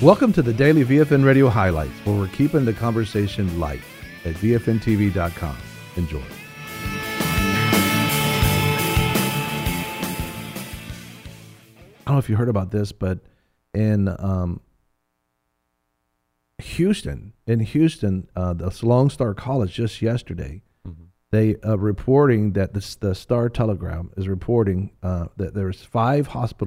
Welcome to the Daily VFN Radio Highlights, where we're keeping the conversation light at VFNTV.com. Enjoy. I don't know if you heard about this, but in Houston, the Lone Star College just yesterday, they reporting that the Star Telegram is reporting that there's five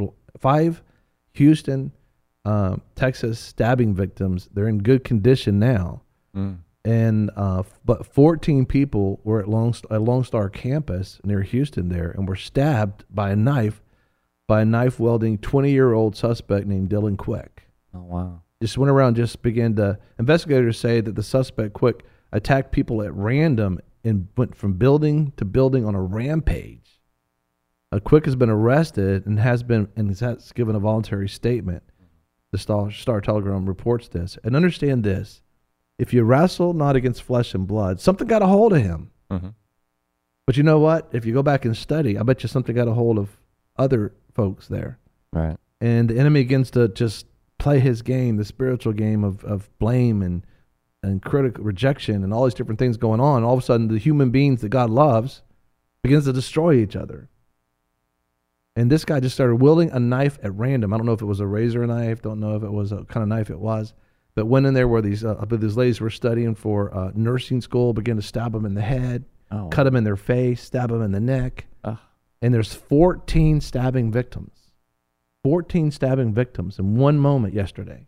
Houston, Texas stabbing victims. They're in good condition now, and but 14 people were at Lone Star campus near Houston there, and were stabbed by a knife wielding 20-year-old suspect named Dylan Quick. Oh wow! Just went around, investigators say that the suspect Quick attacked people at random and went from building to building on a rampage. Quick has been arrested and has given a voluntary statement. The Star Telegram reports this. And understand this: if you wrestle not against flesh and blood, something got a hold of him. Mm-hmm. But you know what? If you go back and study, I bet you something got a hold of other folks there. Right. And the enemy begins to just play his game, the spiritual game of blame and critical rejection and all these different things going on. All of a sudden, the human beings that God loves begins to destroy each other. And this guy just started wielding a knife at random. I don't know if it was a razor knife. Don't know if it was a kind of knife it was. But went in there where these ladies were studying for nursing school, began to stab them in the head, cut them in their face, stab them in the neck. And there's 14 stabbing victims. 14 stabbing victims in one moment yesterday.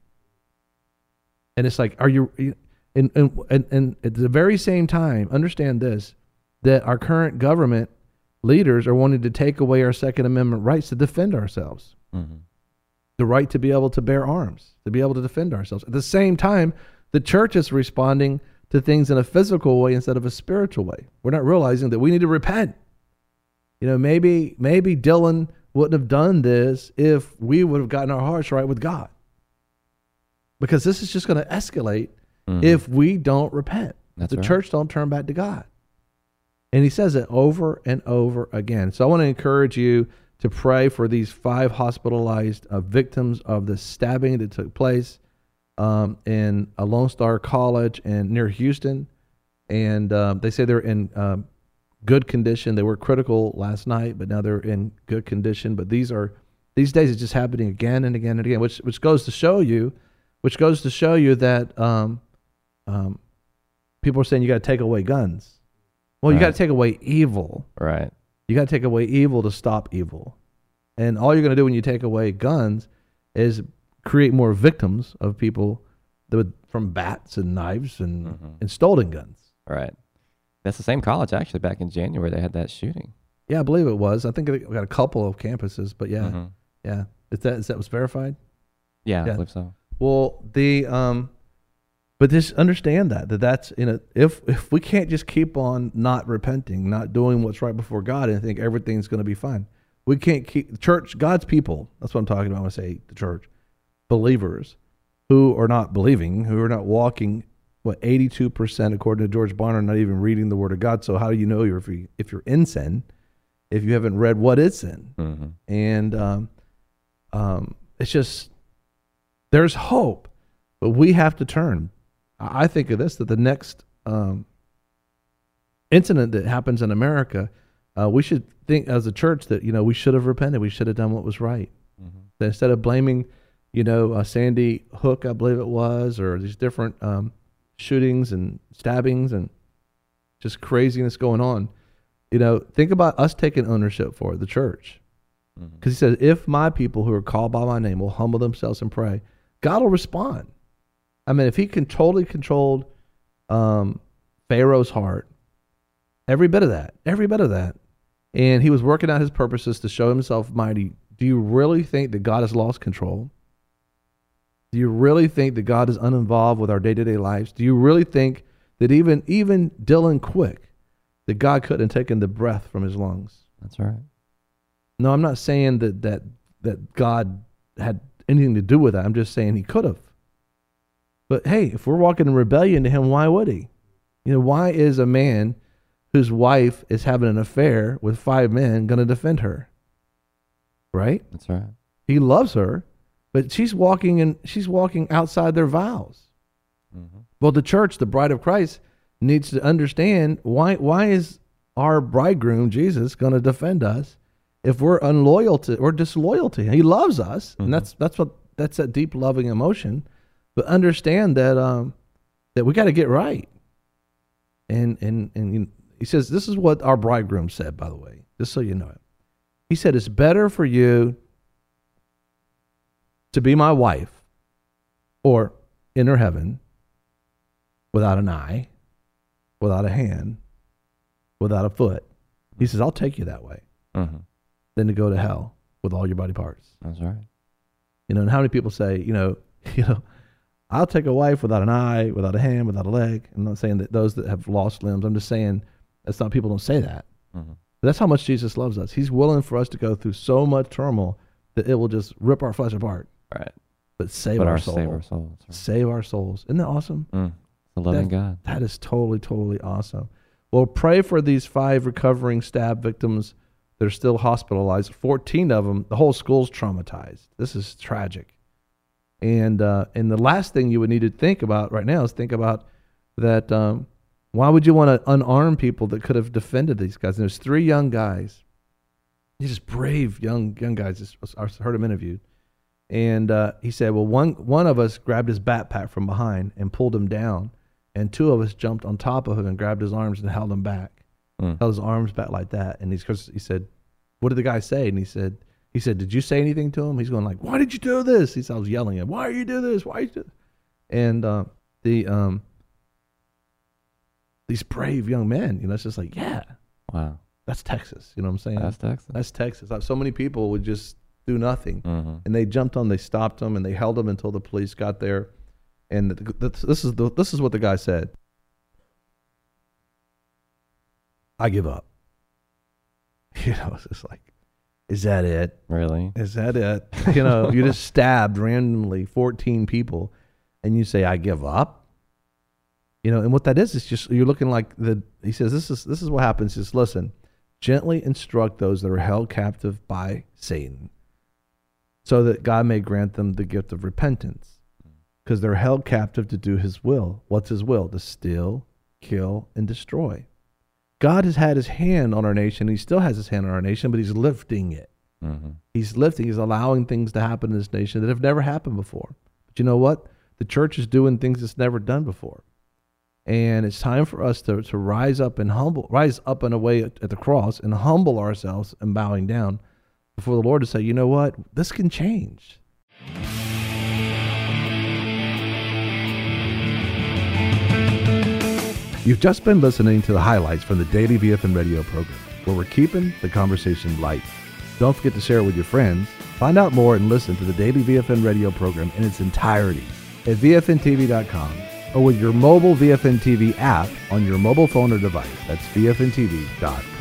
And it's like, are you... And at the very same time, understand this, that our current government leaders are wanting to take away our Second Amendment rights to defend ourselves. Mm-hmm. The right to be able to bear arms, to be able to defend ourselves. At the same time, the church is responding to things in a physical way instead of a spiritual way. We're not realizing that we need to repent. You know, maybe Dylan wouldn't have done this if we would have gotten our hearts right with God. Because this is just going to escalate if we don't repent. The church don't turn back to God. And he says it over and over again. So I want to encourage you to pray for these 5 hospitalized victims of the stabbing that took place in a Lone Star College and near Houston. And they say they're in good condition. They were critical last night, but now they're in good condition. But these days it's just happening again and again and again, which goes to show you that people are saying you got to take away guns. Well, you got to take away evil. Right. You got to take away evil to stop evil. And all you're going to do when you take away guns is create more victims of people from bats and knives and stolen guns. Right. That's the same college, actually. Back in January, they had that shooting. Yeah, I believe it was. I think we got a couple of campuses, but yeah. Yeah. Is that was verified? Yeah, I believe so. Well, but just understand that's if we can't just keep on not repenting, not doing what's right before God, and think everything's going to be fine. We can't keep the church, God's people. That's what I'm talking about when I say the church, believers who are not believing, who are not walking. 82% according to George Barna, not even reading the Word of God. So how do you know if you're in sin if you haven't read what is sin? And it's just there's hope, but we have to turn. I think of this, that the next incident that happens in America, we should think as a church that, we should have repented. We should have done what was right. That instead of blaming, Sandy Hook, I believe it was, or these different shootings and stabbings and just craziness going on, think about us taking ownership for it, the church. Because he says, if my people who are called by my name will humble themselves and pray, God will respond. I mean, if he totally controlled Pharaoh's heart, every bit of that, and he was working out his purposes to show himself mighty, do you really think that God has lost control? Do you really think that God is uninvolved with our day-to-day lives? Do you really think that even Dylan Quick, that God couldn't have taken the breath from his lungs? That's right. No, I'm not saying that God had anything to do with that. I'm just saying he could have. But hey, if we're walking in rebellion to him, why would he? Why is a man whose wife is having an affair with 5 men going to defend her? Right? That's right. He loves her, But she's walking outside their vows. Mm-hmm. Well, the church, the bride of Christ, needs to understand why is our bridegroom, Jesus, going to defend us if we're unloyal to or disloyal to him? He loves us, and that's that deep loving emotion. But understand that that we got to get right. And he says, this is what our bridegroom said, by the way, just so you know it. He said, it's better for you to be my wife or enter heaven without an eye, without a hand, without a foot. He says, I'll take you that way than to go to hell with all your body parts. That's right. And how many people say, I'll take a wife without an eye, without a hand, without a leg. I'm not saying that those that have lost limbs. I'm just saying that's not, people don't say that. But that's how much Jesus loves us. He's willing for us to go through so much turmoil that it will just rip our flesh apart. Right. But save our souls. Save our souls. Right. Save our souls. Isn't that awesome? The loving God. That is totally, totally awesome. Well, pray for these 5 recovering stab victims that are still hospitalized. 14 of them, the whole school's traumatized. This is tragic. And the last thing you would need to think about right now is think about that. Why would you want to unarm people that could have defended these guys? And there's 3 young guys. These just brave young guys. I heard him interviewed. And he said, well, one of us grabbed his backpack from behind and pulled him down. And 2 of us jumped on top of him and grabbed his arms and held him back. Held his arms back like that. And he said, what did the guy say? And he said, did you say anything to him? He's going like, why did you do this? He said, I was yelling at him, why are you doing this? Why are you doing this? And these brave young men, it's just like, yeah. Wow. That's Texas. You know what I'm saying? That's Texas. That's Texas. So many people would just do nothing. Mm-hmm. And they jumped on, they stopped them, and they held them until the police got there. And this is what the guy said. I give up. It's just like, is that it? Really? Is that it? You just stabbed randomly 14 people, and you say, I give up? And what that is just, you're looking like he says, this is what happens. He says, listen, gently instruct those that are held captive by Satan so that God may grant them the gift of repentance, because they're held captive to do his will. What's his will? To steal, kill, and destroy. God has had his hand on our nation. He still has his hand on our nation, but he's lifting it. Mm-hmm. He's allowing things to happen in this nation that have never happened before. But you know what? The church is doing things it's never done before. And it's time for us to rise up in a way at the cross and humble ourselves and bowing down before the Lord to say, you know what? This can change. You've just been listening to the highlights from the Daily VFN Radio program, where we're keeping the conversation light. Don't forget to share it with your friends. Find out more and listen to the Daily VFN Radio program in its entirety at VFNTV.com or with your mobile VFN TV app on your mobile phone or device. That's VFNTV.com.